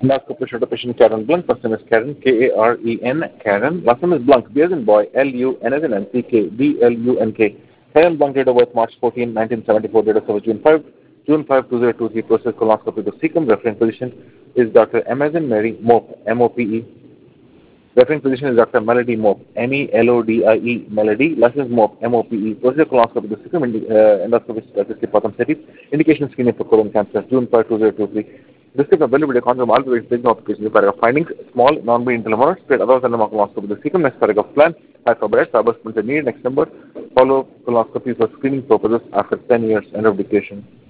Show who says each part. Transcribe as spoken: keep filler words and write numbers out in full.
Speaker 1: Endoscopy should patient Karen Blank. First name is Karen, K A R E N, Karen. Last name is Blank, B as in boy, L U N as in N, C K, B L U N K. Karen Blank, date of birth March fourteenth, nineteen seventy-four, date of service June fifth, June fifth, two thousand twenty-three, process colonoscopy to cecum. Referring physician is Doctor M as in Mary, Mope, M O P E. Referring physician is Doctor Melody Mope, M E L O D I E, Melody. Last name is Mope, M O P E. Procedure colonoscopy to cecum, indi- uh, endoscopy statistic bottom cities. Indication screening for colon cancer, June fifth, two thousand twenty-three. Description availability of condom, all the ways, big notification, paragraph findings, small, non-being intramural, spread other than the colonoscopy. The second next paragraph plan, high for breast, above need, next number, follow colonoscopy for screening purposes after ten years end of dictation.